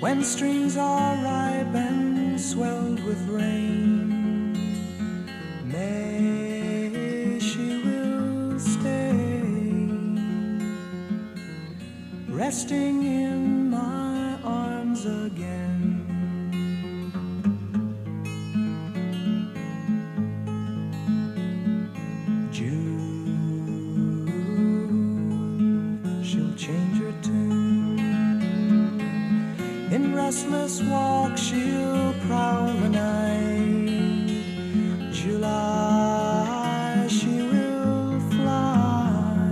when streams are ripe and swelled with rain. May she will stay, resting in my arms again. She'll change her tune. In restless walk she'll prowl the night. July she will fly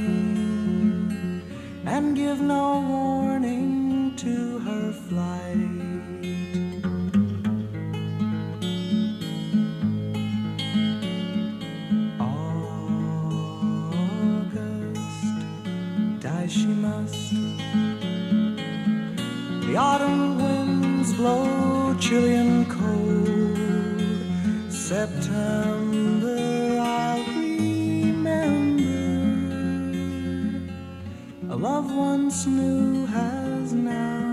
and give no warning to her flight. Die she must. The autumn winds blow chilly and cold. September I'll remember. A love once new has now